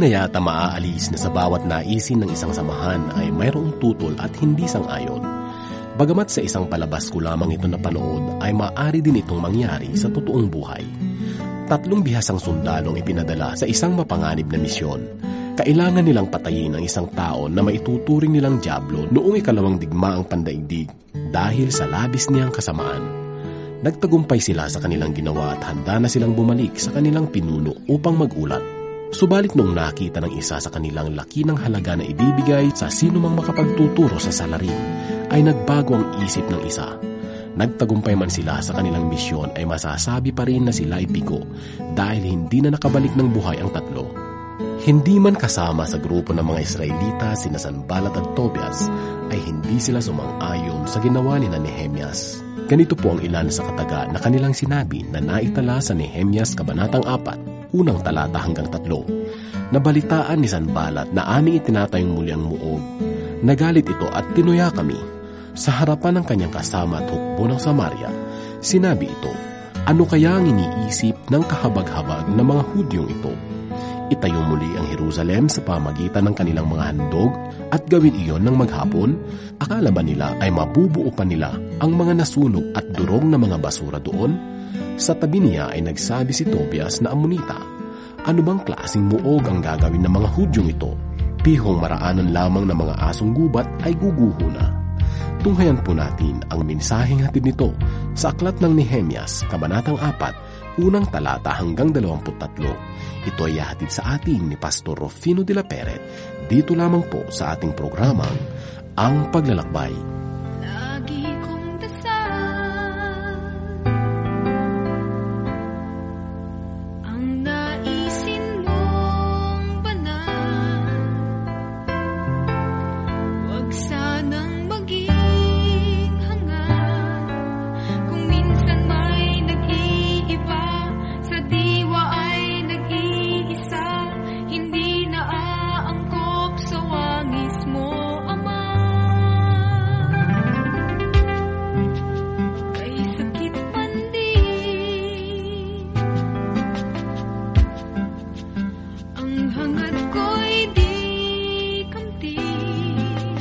na yata maaalis na sa bawat naisin ng isang samahan ay mayroong tutol at hindi sang-ayon. Bagamat sa isang palabas ko lamang ito napanood, ay maaari din itong mangyari sa totoong buhay. 3 bihasang sundalong ipinadala sa isang mapanganib na misyon. Kailangan nilang patayin ang isang tao na maituturing nilang dyablo noong 2 digmaang pandaigdig dahil sa labis niyang kasamaan. Nagtagumpay sila sa kanilang ginawa at handa na silang bumalik sa kanilang pinuno upang magulat. Subalit nung nakita ng isa sa kanilang laki ng halaga na ibibigay sa sino mang makapagtuturo sa salarin, ay nagbago ang isip ng isa. Nagtagumpay man sila sa kanilang misyon ay masasabi pa rin na sila ay bigo dahil hindi na nakabalik ng buhay ang 3. Hindi man kasama sa grupo ng mga Israelita sina Sanballat at Tobias ay hindi sila sumang-ayon sa ginawa ni Nehemias. Ganito po ang ilan sa kataga na kanilang sinabi na naitala sa Nehemias Kabanatang 4, unang talata hanggang 3. Nabalitaan ni Sanballat na aming itinatayong muli ang muog. Nagalit ito at tinuya kami. Sa harapan ng kanyang kasama at hukbo ng Samaria, sinabi ito, ano kaya ang iniisip ng kahabag-habag na mga Hudyong ito? Itayo muli ang Jerusalem sa pamagitan ng kanilang mga handog at gawin iyon ng maghapon? Akala ba nila ay mabubuo pa nila ang mga nasunog at durog na mga basura doon? Sa tabi niya ay nagsabi si Tobias na Ammonita, ano bang klaseng muog ang gagawin ng mga Hudyong ito? Pihong maraanan lamang ng mga asong gubat ay guguho na. Tunghayan po natin ang mensaheng hatid nito sa aklat ng Nehemias, Kabanatang 4, unang talata hanggang 23. Ito ay hatid sa atin ni Pastor Rufino de la Peret, dito lamang po sa ating programang Ang Paglalakbay. Lagi kong dasal ang naisin mong banal, huwag sanang maging hangad kung minsan may nag-iiba, sa diwa ay nag-iisa, hindi naaangkop sa wangis mo, Ama. Kay sakit man din, ang hangad ko'y di kamtin,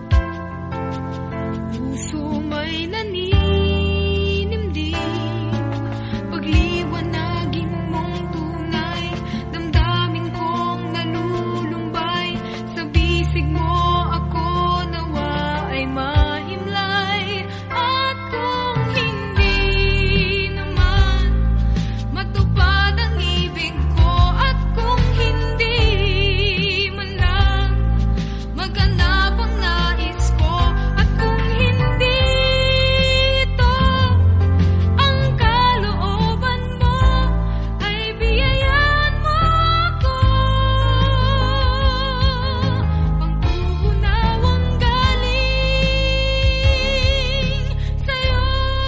puso may naninimdim, pagliwanagin mong tunay, damdamin kong nalulumbay, sa bisig mo ako nawa ay mahimlay, at kung hindi naman matupad ang ibig ko, at kung hindi man lang maganap ang nais ko, at kung hindi ito ang kalooban mo, ay biyayaan mo ako, pangtugunawang galing sa'yo.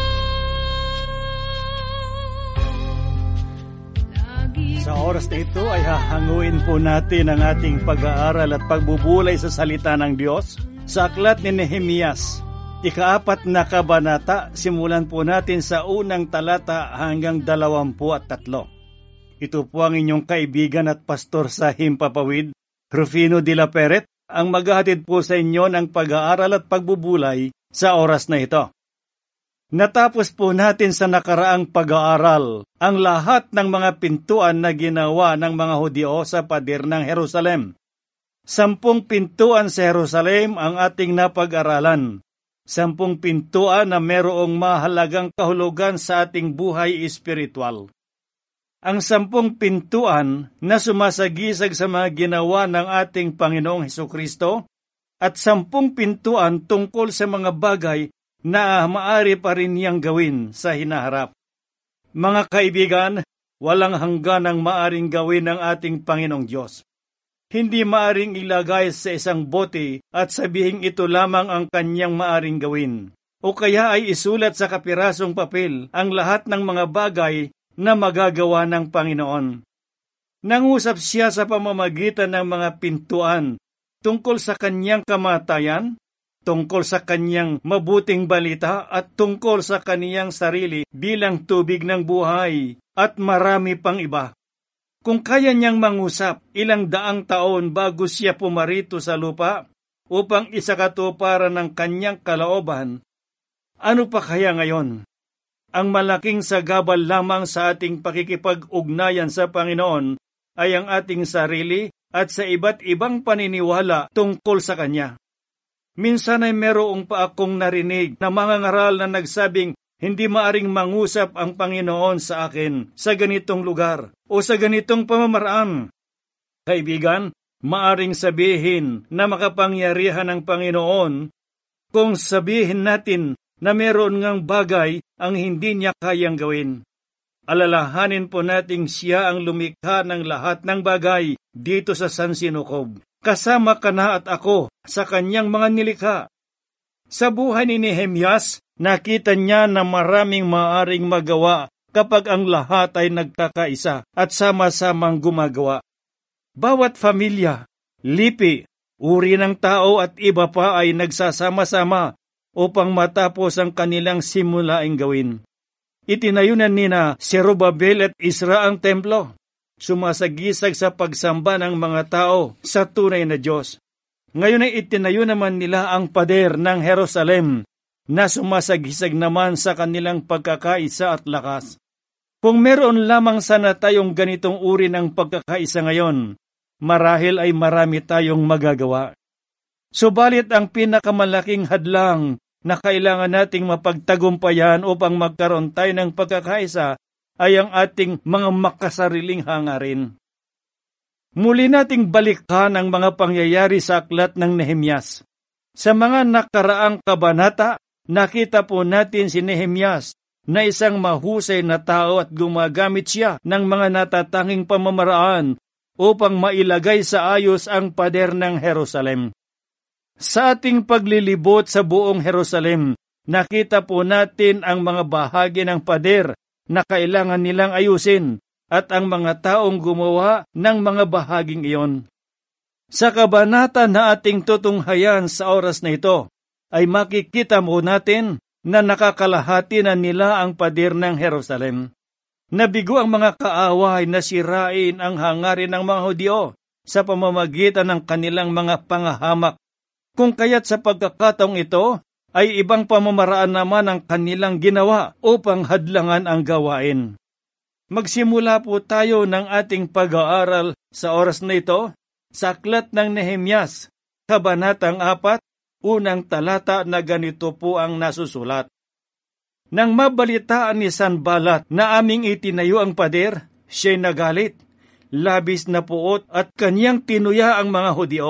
Lagi Sa oras na ito ay hahanguin po natin ang ating pag-aaral at pagbubulay sa salita ng Diyos sa aklat ni Nehemias. 4 na kabanata, simulan po natin sa unang talata hanggang 23. Ito po ang inyong kaibigan at pastor sa Himpapawid, Rufino de la Peret, ang maghahatid po sa inyo ng pag-aaral at pagbubulay sa oras na ito. Natapos po natin sa nakaraang pag-aaral ang lahat ng mga pintuan na ginawa ng mga Hudyo sa pader ng Jerusalem. 10 pintuan sa Jerusalem ang ating napag-aralan. 10 pintuan na merong mahalagang kahulugan sa ating buhay espiritual. Ang 10 pintuan na sumasagisag sa mga ginawa ng ating Panginoong Hesukristo at 10 pintuan tungkol sa mga bagay na maaari pa rin niyang gawin sa hinaharap. Mga kaibigan, walang hangganang maaring gawin ng ating Panginoong Diyos. Hindi maaring ilagay sa isang bote at sabihin ito lamang ang kanyang maaring gawin. O kaya ay isulat sa kapirasong papel ang lahat ng mga bagay na magagawa ng Panginoon. Nangusap siya sa pamamagitan ng mga pintuan tungkol sa kanyang kamatayan, tungkol sa kanyang mabuting balita at tungkol sa kaniyang sarili bilang tubig ng buhay at marami pang iba. Kung kaya niyang mangusap ilang daang taon bago siya pumarito sa lupa upang isakatuparan ng kanyang kalooban, ano pa kaya ngayon? Ang malaking sagabal lamang sa ating pakikipag-ugnayan sa Panginoon ay ang ating sarili at sa iba't ibang paniniwala tungkol sa Kanya. Minsan ay merong pa akong narinig na mga ngaral na nagsabing hindi maaring mangusap ang Panginoon sa akin sa ganitong lugar o sa ganitong pamamaraan. Kaibigan, maaring sabihin na makapangyarihan ng Panginoon kung sabihin natin na meron ngang bagay ang hindi niya kayang gawin. Alalahanin po nating siya ang lumikha ng lahat ng bagay dito sa Sansinukob. Kasama ka na at ako sa kanyang mga nilikha. Sa buhay ni Nehemias, nakita niya na maraming maaring magawa kapag ang lahat ay nagkakaisa at sama-samang gumagawa. Bawat pamilya, lipi, uri ng tao at iba pa ay nagsasama-sama upang matapos ang kanilang simulaing gawin. Itinayunan nina Zerubabel at Isra ang templo, sumasagisag sa pagsamba ng mga tao sa tunay na Diyos. Ngayon ay itinayo naman nila ang pader ng Jerusalem na sumasagisag naman sa kanilang pagkakaisa at lakas. Kung meron lamang sana tayong ganitong uri ng pagkakaisa ngayon, marahil ay marami tayong magagawa. Subalit ang pinakamalaking hadlang na kailangan nating mapagtagumpayan upang magkaroon tayo ng pagkakaisa ay ang ating mga makasariling hangarin. Muli nating balikan ang mga pangyayari sa aklat ng Nehemias. Sa mga nakaraang kabanata, nakita po natin si Nehemias na isang mahusay na tao at gumagamit siya ng mga natatanging pamamaraan upang mailagay sa ayos ang pader ng Jerusalem. Sa ating paglilibot sa buong Jerusalem, nakita po natin ang mga bahagi ng pader na kailangan nilang ayusin at ang mga taong gumawa ng mga bahaging iyon. Sa kabanata na ating tutunghayan sa oras na ito, ay makikita mo natin na nakakalahati na nila ang pader ng Jerusalem. Nabigo ang mga kaaway na sirain ang hangarin ng mga Hudyo sa pamamagitan ng kanilang mga pangahamak. Kung kaya't sa pagkakataong ito, ay ibang pamamaraan naman ang kanilang ginawa upang hadlangan ang gawain. Magsimula po tayo ng ating pag-aaral sa oras na ito sa aklat ng Nehemias, kabanatang 4, unang talata na ganito po ang nasusulat. Nang mabalitaan ni Sanballat na aming itinayo ang pader, siya'y nagalit, labis na puot at kanyang tinuya ang mga Hudyo.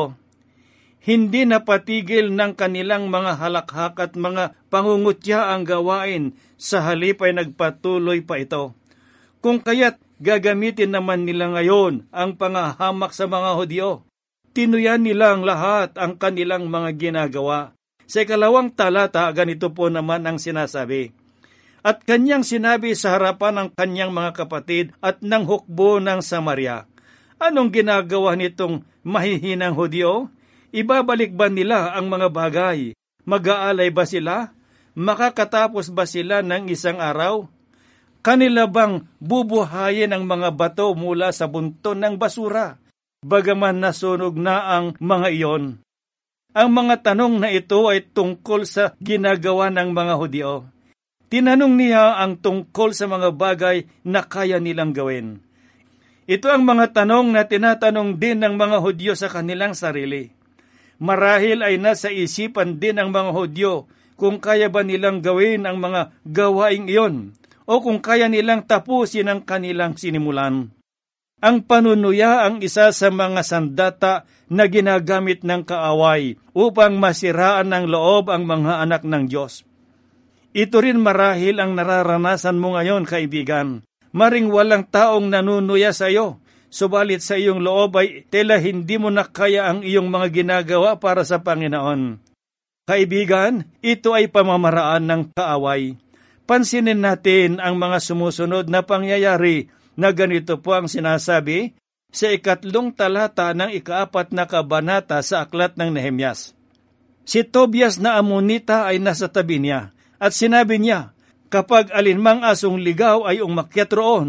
Hindi napatigil ng kanilang mga halakhak at mga pangungutya ang gawain, sa halip ay nagpatuloy pa ito. Kung kaya't gagamitin naman nila ngayon ang pangahamak sa mga Hudyo, tinuyan nilang lahat ang kanilang mga ginagawa. Sa 2 talata, ganito po naman ang sinasabi. At kanyang sinabi sa harapan ng kanyang mga kapatid at ng hukbo ng Samaria, anong ginagawa nitong mahihinang Hudyo? Ibabalik ba nila ang mga bagay? Mag-aalay ba sila? Makakatapos ba sila ng isang araw? Kanila bang bubuhayin ang mga bato mula sa bunton ng basura, bagaman nasunog na ang mga iyon? Ang mga tanong na ito ay tungkol sa ginagawa ng mga Hudyo. Tinanong niya ang tungkol sa mga bagay na kaya nilang gawin. Ito ang mga tanong na tinatanong din ng mga Hudyo sa kanilang sarili. Marahil ay nasa isipan din ng mga Hudyo kung kaya ba nilang gawin ang mga gawaing iyon o kung kaya nilang tapusin ang kanilang sinimulan. Ang panunuya ang isa sa mga sandata na ginagamit ng kaaway upang masiraan ng loob ang mga anak ng Diyos. Ito rin marahil ang nararanasan mo ngayon, kaibigan. Maring walang taong nanunuya sa iyo, subalit sa iyong loob ay tela hindi mo na kaya ang iyong mga ginagawa para sa Panginoon. Kaibigan, ito ay pamamaraan ng kaaway. Pansinin natin ang mga sumusunod na pangyayari na ganito po ang sinasabi sa 3 talata ng 4 na kabanata sa aklat ng Nehemias. Si Tobias na Amonita ay nasa tabi niya at sinabi niya, kapag alinmang asong ligaw ay umakyat roon,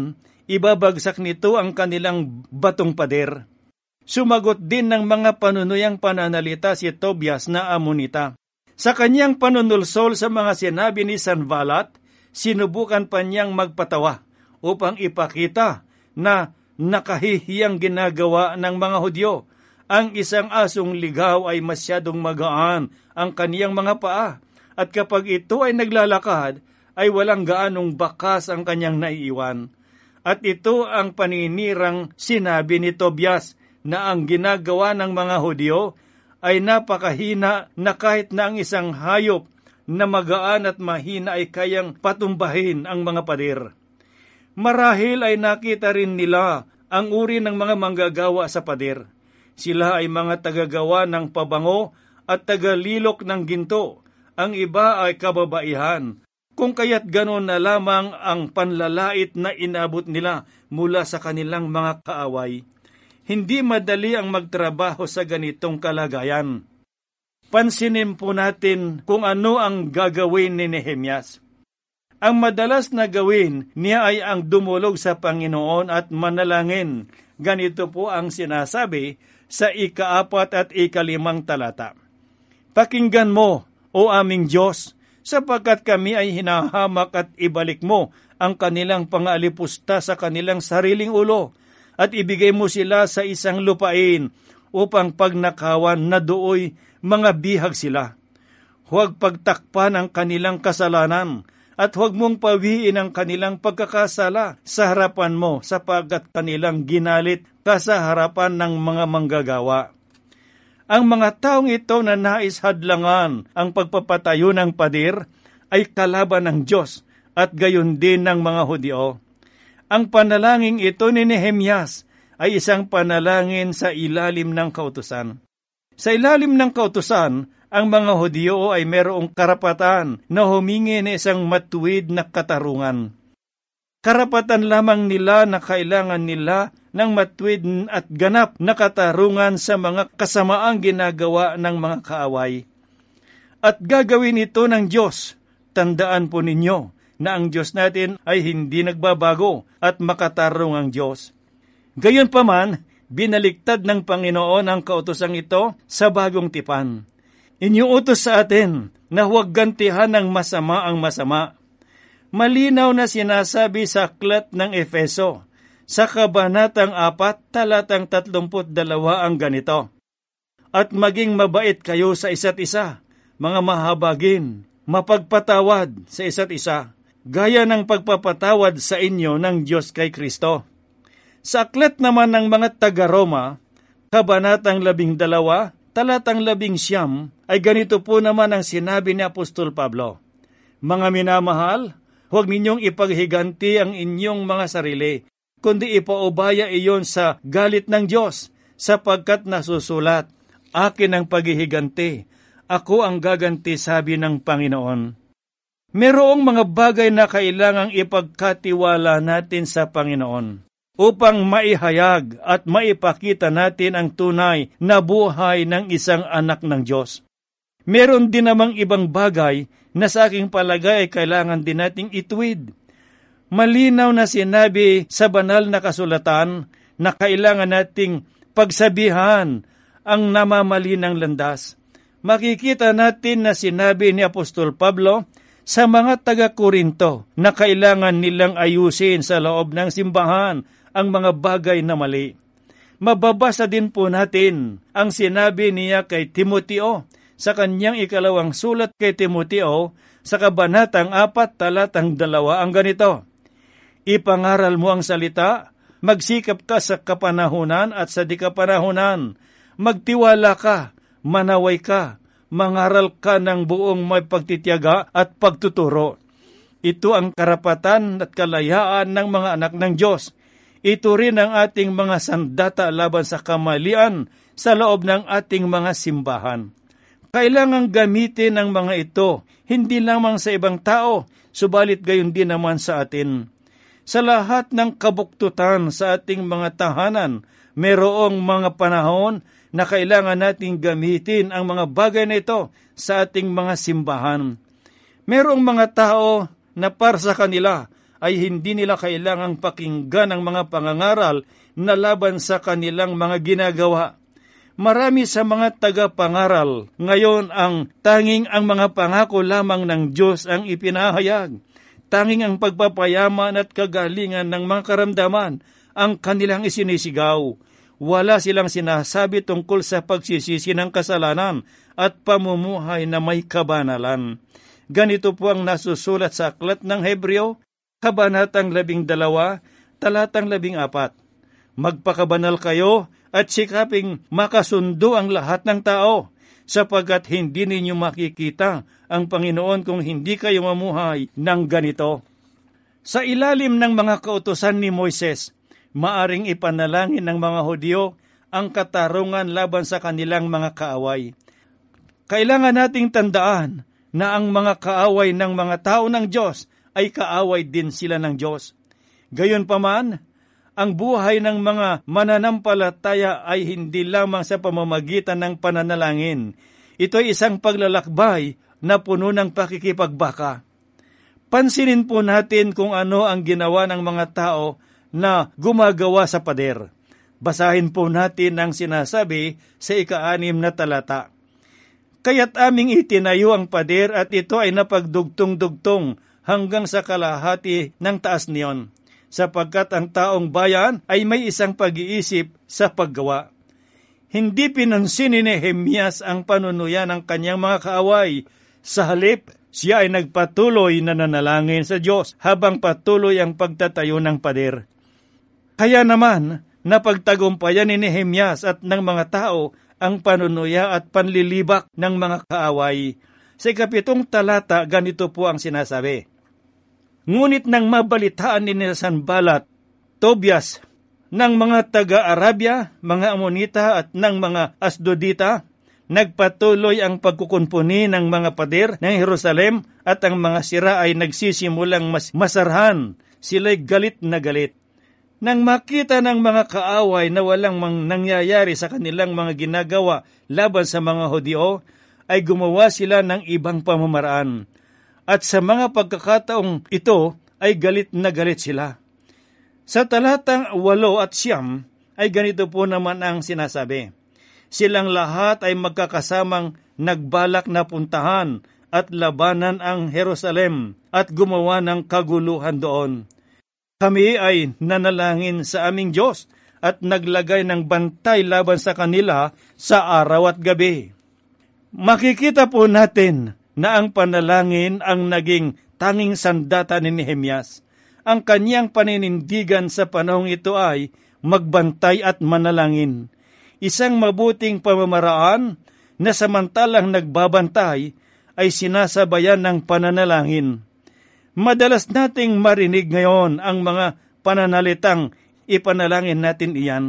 ibabagsak nito ang kanilang batong pader. Sumagot din ng mga panunuyang pananalita si Tobias na Amonita. Sa kanyang panunulsol sa mga sinabi ni Sanballat, sinubukan pa niyang magpatawa upang ipakita na nakahihiyang ginagawa ng mga Hudyo. Ang isang asong ligaw ay masyadong magaan ang kaniyang mga paa, at kapag ito ay naglalakad, ay walang gaanong bakas ang kanyang naiiwan. At ito ang paninirang sinabi ni Tobias, na ang ginagawa ng mga Hudyo ay napakahina na kahit na ang isang hayop na magaan at mahina ay kayang patumbahin ang mga pader. Marahil ay nakita rin nila ang uri ng mga manggagawa sa pader. Sila ay mga tagagawa ng pabango at tagalilok ng ginto. Ang iba ay kababaihan. Kung kaya't ganon na lamang ang panlalait na inabot nila mula sa kanilang mga kaaway. Hindi madali ang magtrabaho sa ganitong kalagayan. Pansinin po natin kung ano ang gagawin ni Nehemias. Ang madalas na gawin niya ay ang dumulog sa Panginoon at manalangin. Ganito po ang sinasabi sa 4 at 5 talata. Pakinggan mo, O aming Diyos, sapagkat kami ay hinahamak at ibalik mo ang kanilang pangalipusta sa kanilang sariling ulo, at ibigay mo sila sa isang lupain upang pagnakawan na dooy mga bihag sila. Huwag pagtakpan ang kanilang kasalanan at huwag mong pawiin ang kanilang pagkakasala sa harapan mo sapagkat kanilang ginalit ka sa harapan ng mga manggagawa. Ang mga taong ito na nais hadlangan ang pagpapatayo ng pader ay kalaban ng Diyos at gayon din ng mga Hudyo. Ang panalangin ito ni Nehemias ay isang panalangin sa ilalim ng kautusan. Sa ilalim ng kautusan, ang mga Hudyo ay mayroong karapatan na humingi ng isang matuwid na katarungan. Karapatan lamang nila na kailangan nila ng matuwid at ganap na katarungan sa mga kasamaang ginagawa ng mga kaaway. At gagawin ito ng Diyos. Tandaan po ninyo na ang Diyos natin ay hindi nagbabago at makatarong ang Diyos. Gayunpaman, binaliktad ng Panginoon ang kautosang ito sa bagong tipan. Inyuutos sa atin na huwag gantihan ng masama ang masama. Malinaw na sinasabi sa aklat ng Efeso, sa kabanatang 4, talatang 32 ang ganito. At maging mabait kayo sa isa't isa, mga mahabagin, mapagpatawad sa isa't isa, gaya ng pagpapatawad sa inyo ng Diyos kay Kristo. Sa aklat naman ng mga taga-Roma, kabanatang 12, talatang 11, ay ganito po naman ang sinabi ni Apostol Pablo. Mga minamahal, huwag ninyong ipaghiganti ang inyong mga sarili, kundi ipaubaya iyon sa galit ng Diyos, sapagkat nasusulat, akin ang paghihiganti, ako ang gaganti, sabi ng Panginoon. Merong mga bagay na kailangang ipagkatiwala natin sa Panginoon upang maihayag at maipakita natin ang tunay na buhay ng isang anak ng Diyos. Meron din namang ibang bagay na sa aking palagay ay kailangan din nating ituwid. Malinaw na sinabi sa banal na kasulatan na kailangan nating pagsabihan ang namamali ng landas. Makikita natin na sinabi ni Apostol Pablo sa mga taga-Korinto na kailangan nilang ayusin sa loob ng simbahan ang mga bagay na mali. Mababasa din po natin ang sinabi niya kay Timoteo sa kanyang 2 sulat kay Timoteo sa kabanatang 4, talatang 2 ang ganito. Ipangaral mo ang salita, magsikap ka sa kapanahunan at sa di kapanahunan, magtiwala ka, manaway ka, mangaral ka ng buong may pagtitiyaga at pagtuturo. Ito ang karapatan at kalayaan ng mga anak ng Diyos. Ito rin ang ating mga sandata laban sa kamalian sa loob ng ating mga simbahan. Kailangang gamitin ang mga ito, hindi lamang sa ibang tao, subalit gayon din naman sa atin. Sa lahat ng kabuktutan sa ating mga tahanan, mayroong mga panahon na kailangan nating gamitin ang mga bagay na ito sa ating mga simbahan. Mayroong mga tao na para sa kanila ay hindi nila kailangang pakinggan ang mga pangangaral na laban sa kanilang mga ginagawa. Marami sa mga tagapangaral ngayon ang tanging ang mga pangako lamang ng Diyos ang ipinahayag. Tanging ang pagpapayaman at kagalingan ng mga karamdaman ang kanilang isinisigaw. Wala silang sinasabi tungkol sa pagsisisi ng kasalanan at pamumuhay na may kabanalan. Ganito po ang nasusulat sa aklat ng Hebreo, Kabanatang 12, talatang 14. Magpakabanal kayo at sikaping makasundo ang lahat ng tao, sapagkat hindi ninyo makikita ang Panginoon kung hindi kayo mamuhay ng ganito. Sa ilalim ng mga kautusan ni Moises, maaring ipanalangin ng mga Hudyo ang katarungan laban sa kanilang mga kaaway. Kailangan nating tandaan na ang mga kaaway ng mga tao ng Diyos ay kaaway din sila ng Diyos. Gayunpaman, ang buhay ng mga mananampalataya ay hindi lamang sa pamamagitan ng pananalangin. Ito ay isang paglalakbay na puno ng pakikipagbaka. Pansinin po natin kung ano ang ginawa ng mga tao na gumagawa sa pader. Basahin po natin ang sinasabi sa 6 na talata. Kaya't aming itinayo ang pader at ito ay napagdugtong-dugtong hanggang sa kalahati ng taas niyon, sapagkat ang taong bayan ay may isang pag-iisip sa paggawa. Hindi pinansin ni Nehemias ang panunuyan ng kanyang mga kaaway. Sa halip, siya ay nagpatuloy na nanalangin sa Diyos habang patuloy ang pagtatayo ng pader. Kaya naman, napagtagumpayan ni Nehemias at ng mga tao ang panunuya at panlilibak ng mga kaaway. Sa 7 talata, ganito po ang sinasabi. Ngunit nang mabalitaan ni Sanballat, Tobias, ng mga taga-Arabia, mga Amonita at ng mga Asdodita, nagpatuloy ang pagkukunpuni ng mga pader ng Jerusalem at ang mga sira ay nagsisimulang masarhan. Sila'y galit na galit. Nang makita ng mga kaaway na walang nangyayari sa kanilang mga ginagawa laban sa mga Hudyo, ay gumawa sila ng ibang pamamaraan. At sa mga pagkakataong ito ay galit na galit sila. Sa talatang 8 at 9 ay ganito po naman ang sinasabi. Silang lahat ay magkakasamang nagbalak na puntahan at labanan ang Jerusalem at gumawa ng kaguluhan doon. Kami ay nanalangin sa aming Diyos at naglagay ng bantay laban sa kanila sa araw at gabi. Makikita po natin na ang panalangin ang naging tanging sandata ni Nehemias. Ang kanyang paninindigan sa panahong ito ay magbantay at manalangin. Isang mabuting pamamaraan na samantalang nagbabantay ay sinasabayan ng pananalangin. Madalas nating marinig ngayon ang mga pananalitang ipanalangin natin iyan.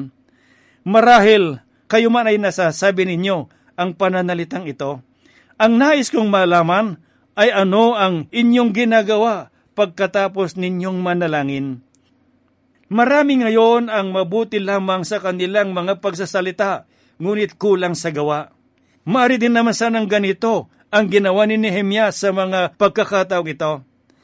Marahil kayo man ay nasasabi ninyo ang pananalitang ito. Ang nais kong malaman ay ano ang inyong ginagawa pagkatapos ninyong manalangin. Marami ngayon ang mabuti lamang sa kanilang mga pagsasalita, ngunit kulang sa gawa. Maaari din naman sanang ganito ang ginawa ni Nehemias sa mga pagkakataong ito.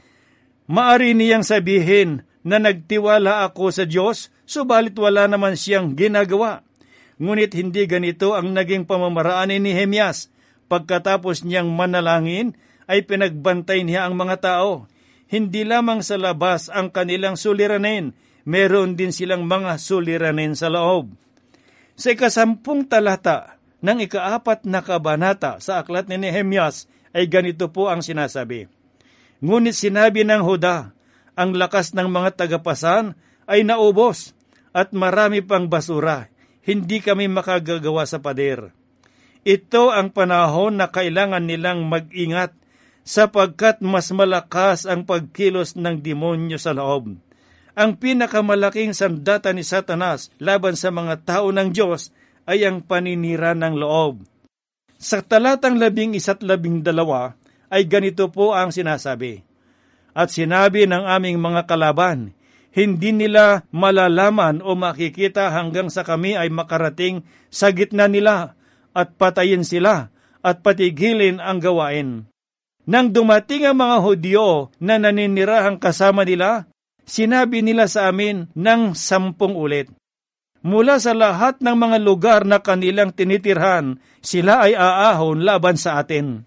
Maaari niyang sabihin na nagtiwala ako sa Diyos, subalit wala naman siyang ginagawa. Ngunit hindi ganito ang naging pamamaraan ni Nehemias. Pagkatapos niyang manalangin, ay pinagbantay niya ang mga tao. Hindi lamang sa labas ang kanilang suliranin, meron din silang mga suliranin sa loob. Sa 10 talata ng 4 na kabanata sa aklat ni Nehemias ay ganito po ang sinasabi. Ngunit sinabi ng Huda, ang lakas ng mga tagapasan ay naubos at marami pang basura. Hindi kami makagagawa sa pader. Ito ang panahon na kailangan nilang mag-ingat sapagkat mas malakas ang pagkilos ng demonyo sa loob. Ang pinakamalaking sandata ni Satanas laban sa mga tao ng Diyos ay ang paninira ng loob. Sa talatang 11 at 12 ay ganito po ang sinasabi. At sinabi ng aming mga kalaban, hindi nila malalaman o makikita hanggang sa kami ay makarating sa gitna nila at patayin sila at patigilin ang gawain. Nang dumating ang mga Hudyo na naninirahang kasama nila, Sinabi nila sa amin ng 10 ulit. Mula sa lahat ng mga lugar na kanilang tinitirhan, sila ay aahon laban sa atin.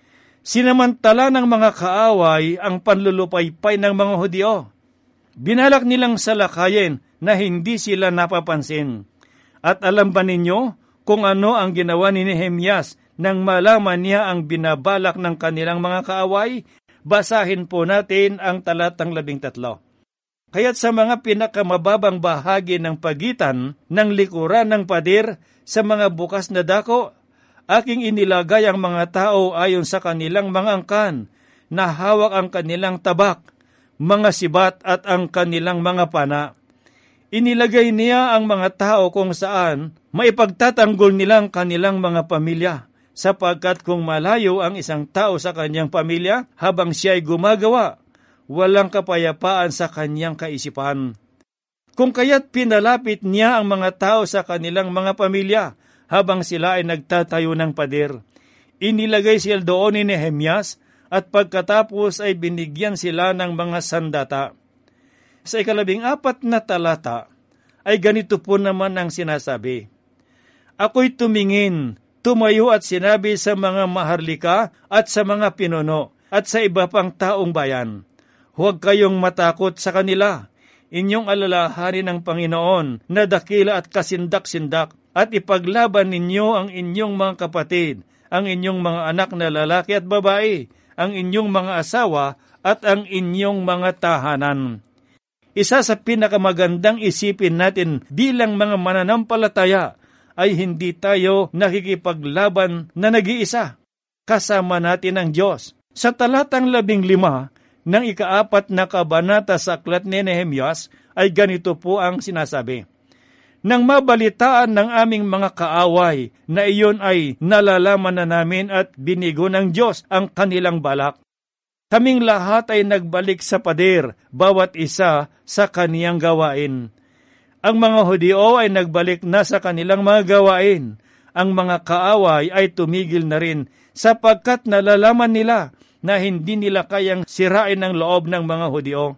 Sinamantala ng mga kaaway ang panlulupaypay ng mga Hudyo. Binalak nilang salakayin na hindi sila napapansin. At alam ba ninyo kung ano ang ginawa ni Nehemias nang malaman niya ang binabalak ng kanilang mga kaaway? Basahin po natin ang talatang 13. Kaya't sa mga pinakamababang bahagi ng pagitan ng likuran ng pader sa mga bukas na dako, aking inilagay ang mga tao ayon sa kanilang mga angkan, na hawak ang kanilang tabak, mga sibat at ang kanilang mga pana. Inilagay niya ang mga tao kung saan maipagtatanggol nilang kanilang mga pamilya, sapagkat kung malayo ang isang tao sa kanyang pamilya habang siya ay gumagawa, walang kapayapaan sa kanyang kaisipan. Kung kaya't pinalapit niya ang mga tao sa kanilang mga pamilya habang sila ay nagtatayo ng pader. Inilagay sila doon ni Nehemias at pagkatapos ay binigyan sila ng mga sandata. Sa 14 na talata ay ganito po naman ang sinasabi. Ako'y tumingin, tumayo at sinabi sa mga maharlika at sa mga pinuno at sa iba pang taong bayan, huwag kayong matakot sa kanila. Inyong alalahanin ang Panginoon na dakila at kasindak-sindak at ipaglaban ninyo ang inyong mga kapatid, ang inyong mga anak na lalaki at babae, ang inyong mga asawa at ang inyong mga tahanan. Isa sa pinakamagandang isipin natin bilang mga mananampalataya ay hindi tayo nakikipaglaban na nag-iisa. Kasama natin ang Diyos. Sa talatang 15 ng 4 na kabanata sa aklat ni Nehemias ay ganito po ang sinasabi. Nang mabalitaan ng aming mga kaaway na iyon ay nalalaman na namin at binigo ng Diyos ang kanilang balak, kaming lahat ay nagbalik sa pader, bawat isa sa kaniyang gawain. Ang mga Hudyo ay nagbalik na sa kanilang mga gawain. Ang mga kaaway ay tumigil na rin sapagkat nalalaman nila na hindi nila kayang sirain ang loob ng mga Hudyo.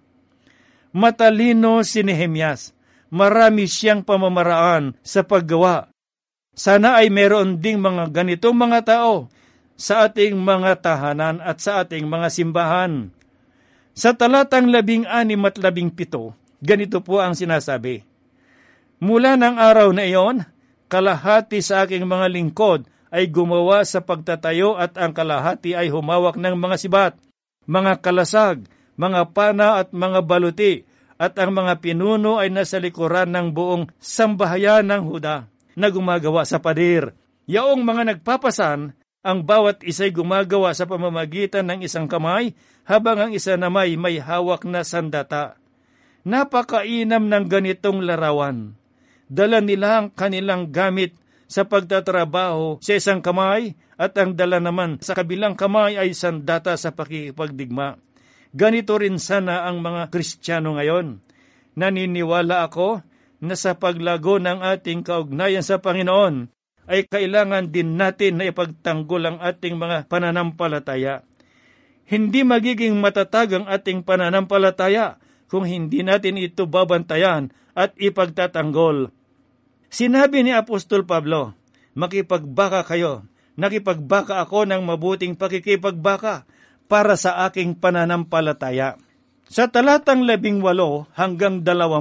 Matalino si Nehemias. Marami siyang pamamaraan sa paggawa. Sana ay meron ding mga ganitong mga tao sa ating mga tahanan at sa ating mga simbahan. Sa talatang 16 at 17, ganito po ang sinasabi. Mula ng araw na iyon, kalahati sa aking mga lingkod ay gumawa sa pagtatayo at ang kalahati ay humawak ng mga sibat, mga kalasag, mga pana at mga baluti, at ang mga pinuno ay nasa likuran ng buong sambahayan ng Huda na gumagawa sa pader. Yaong mga nagpapasan, ang bawat isa'y gumagawa sa pamamagitan ng isang kamay, habang ang isa na may hawak na sandata. Napakainam ng ganitong larawan. Dala nila ang kanilang gamit sa pagtatrabaho sa isang kamay at ang dala naman sa kabilang kamay ay sandata sa pakikipagdigma. Ganito rin sana ang mga Kristiyano ngayon. Naniniwala ako na sa paglago ng ating kaugnayan sa Panginoon ay kailangan din natin na ipagtanggol ang ating mga pananampalataya. Hindi magiging matatag ang ating pananampalataya kung hindi natin ito babantayan at ipagtatanggol. Sinabi ni Apostol Pablo, makipagbaka kayo. Nakipagbaka ako ng mabuting pakikipagbaka para sa aking pananampalataya. Sa talatang 18 hanggang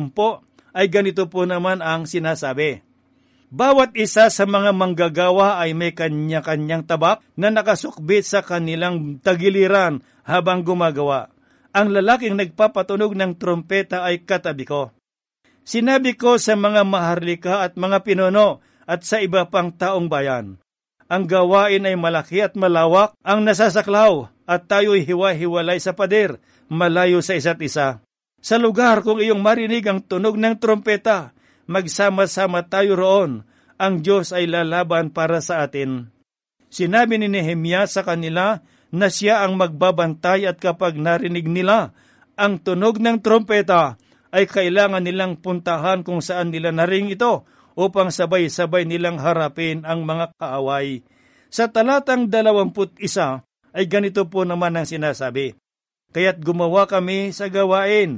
20 ay ganito po naman ang sinasabi. Bawat isa sa mga manggagawa ay may kanya-kanyang tabak na nakasukbit sa kanilang tagiliran habang gumagawa. Ang lalaking nagpapatunog ng trompeta ay katabi ko. Sinabi ko sa mga maharlika at mga pinuno at sa iba pang taong bayan, ang gawain ay malaki at malawak ang nasasaklaw at tayo'y hiwa-hiwalay sa pader, malayo sa isa't isa. Sa lugar kung iyong marinig ang tunog ng trompeta, magsama-sama tayo roon. Ang Diyos ay lalaban para sa atin. Sinabi ni Nehemias sa kanila na siya ang magbabantay at kapag narinig nila ang tunog ng trompeta, ay kailangan nilang puntahan kung saan nila naring ito upang sabay-sabay nilang harapin ang mga kaaway. Sa talatang 21 ay ganito po naman ang sinasabi. Kaya't gumawa kami sa gawain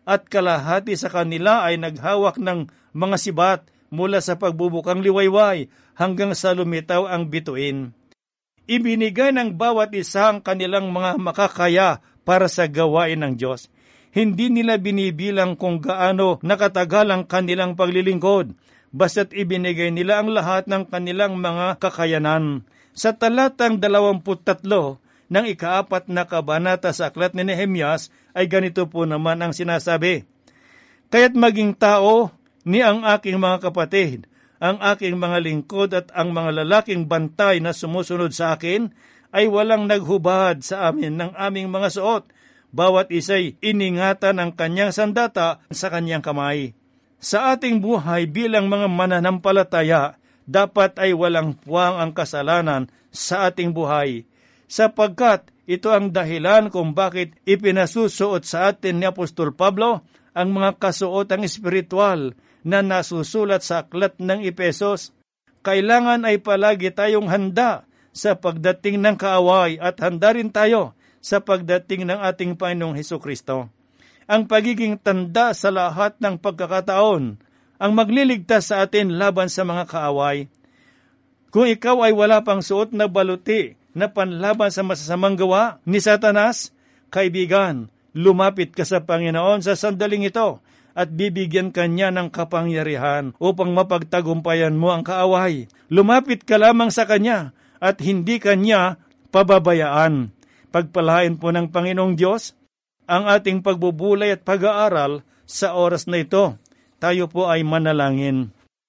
at kalahati sa kanila ay naghawak ng mga sibat mula sa pagbubukang liwayway hanggang sa lumitaw ang bituin. Ibinigay ng bawat isa ang kanilang mga makakaya para sa gawain ng Diyos. Hindi nila binibilang kung gaano nakatagal ang kanilang paglilingkod, basta't ibinigay nila ang lahat ng kanilang mga kakayanan. Sa talatang 23 ng ika-4 na kabanata sa aklat ni Nehemias ay ganito po naman ang sinasabi, "Kaya't maging tao ni ang aking mga kapatid, ang aking mga lingkod at ang mga lalaking bantay na sumusunod sa akin ay walang naghubad sa amin ng aming mga suot. Bawat isa'y iningatan ang kanyang sandata sa kanyang kamay." Sa ating buhay bilang mga mananampalataya, dapat ay walang puwang ang kasalanan sa ating buhay, sapagkat ito ang dahilan kung bakit ipinasusuot sa atin ni Apostol Pablo ang mga kasuotang espiritual na nasusulat sa aklat ng Epesos. Kailangan ay palagi tayong handa sa pagdating ng kaaway at handa rin tayo sa pagdating ng ating Panginoong Hesukristo. Ang pagiging tanda sa lahat ng pagkakataon ang magliligtas sa atin laban sa mga kaaway. Kung ikaw ay wala pang suot na baluti na panlaban sa masasamang gawa ni Satanas, kaibigan, lumapit ka sa Panginoon sa sandaling ito at bibigyan ka niya ng kapangyarihan upang mapagtagumpayan mo ang kaaway. Lumapit ka lamang sa Kanya at hindi Kanya pababayaan. Pagpalain po ng Panginoong Diyos ang ating pagbubulay at pag-aaral sa oras na ito. Tayo po ay manalangin.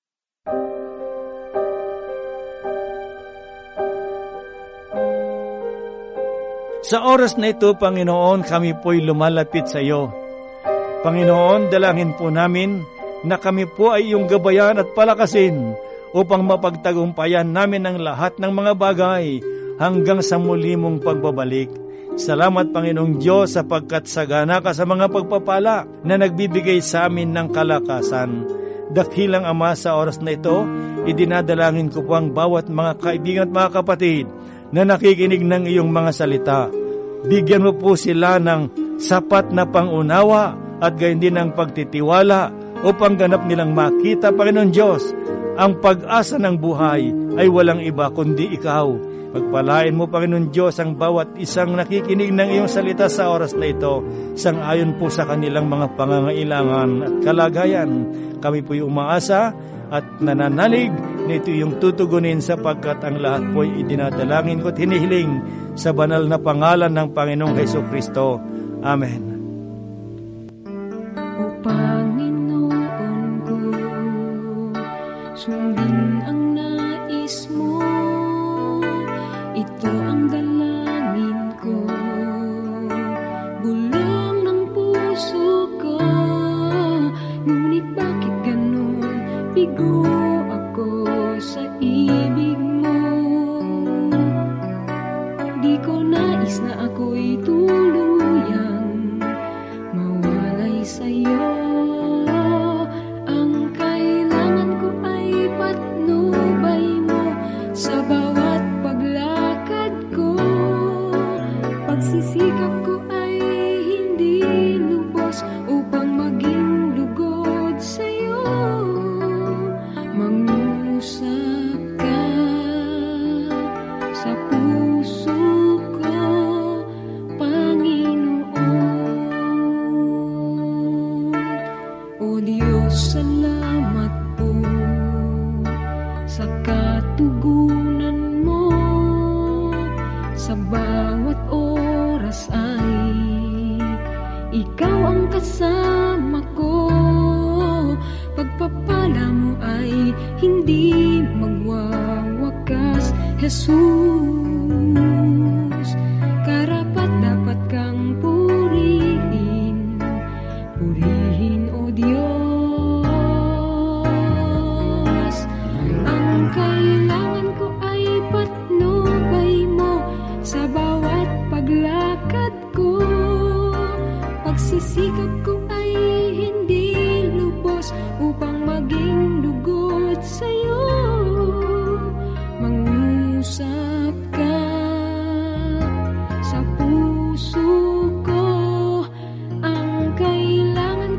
Sa oras na ito, Panginoon, kami po'y lumalapit sa iyo. Panginoon, dalangin po namin na kami po ay iyong gabayan at palakasin upang mapagtagumpayan namin ang lahat ng mga bagay hanggang sa muli mong pagbabalik. Salamat, Panginoong Diyos, sapagkat sagana ka sa mga pagpapala na nagbibigay sa amin ng kalakasan. Dakilang Ama, sa oras na ito, idinadalangin ko po ang bawat mga kaibigan at mga kapatid na nakikinig ng iyong mga salita. Bigyan mo po sila ng sapat na pangunawa at gayon din ng pagtitiwala upang ganap nilang makita, Panginoon Diyos, ang pag-asa ng buhay ay walang iba kundi ikaw. Pagpalain mo, Panginoon Diyos, ang bawat isang nakikinig ng iyong salita sa oras na ito, sang-ayon po sa kanilang mga pangangailangan at kalagayan. Kami po'y umaasa at nananalig na ito yung tutugunin sapagkat ang lahat po'y idinadalangin ko't hinihiling sa banal na pangalan ng Panginoong Hesukristo. Amen. O Panginoon ko, sundin ang nais mo. Ito ang dalangin ko, bulong ng puso ko. Ngunit bakit ganun bigo ako sa ibig mo? Di ko nais na ako'y tuluyang mawalay sa'yo. Ang kailangan ko ay patnubay mo sa bawat paglakad ko. Pagsisikap ko ay hindi lubos upang maging lugod sa'yo. Mangusap ka sa puso ko, Panginoon. O Diyos, salamat po sa katugunan mo. Sa bawat oras ay ikaw ang kasama ko. Pagpapala mo ay hindi magwawakas, Jesus. Karapat dapat kang purihin, purihin, O Diyos. Ang kailangan ko ay patnubay mo sa bawat paglakad ko. Pagsisikap ko ay hindi lubos upang maging lugod sa'yo. Mangusap ka sa puso ko. Ang kailangan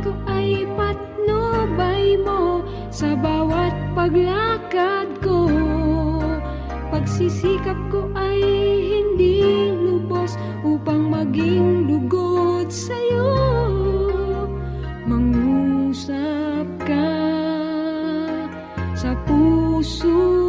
pagsisikap ko ay hindi lubos upang maging lugod sa'yo. Mangusap ka sa puso